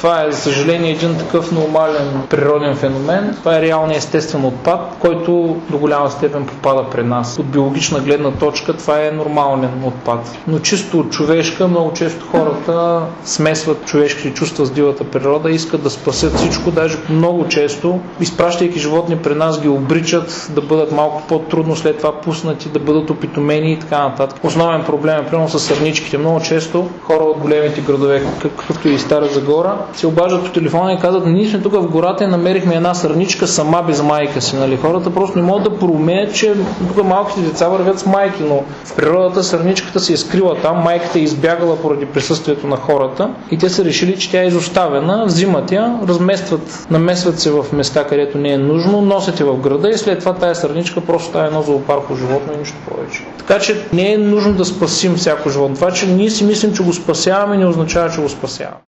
Това е, за съжаление, един такъв нормален природен феномен. Това е реалният естествен отпад, който до голяма степен попада при нас. От биологична гледна точка това е нормален отпад. Но чисто от човешка, много често хората смесват човешките чувства с дивата природа и искат да спасят всичко, даже много често, изпращайки животни при нас, ги обричат да бъдат малко по-трудно след това пуснати, да бъдат опитомени и така нататък. Основен проблем е примерно с сърничките. Много често хора от големите градове, какъвто и Стара Загора, се обаждат по телефона и казват: ние сме тук в гората и намерихме една сърничка сама без майка си. Нали? Хората просто не могат да проумеят, че тук малките деца вървят с майки, но в природата сърничката се е скрила там, майката е избягала поради присъствието на хората и те са решили, че тя е изоставена, взимат я, намесват се в места, където не е нужно, носят я в града и след това тая сърничка просто става едно зоопарко животно и нищо повече. Така че не е нужно да спасим всяко животно. Това, че ние си мислим, че го спасяваме, не означава, че го спасяваме.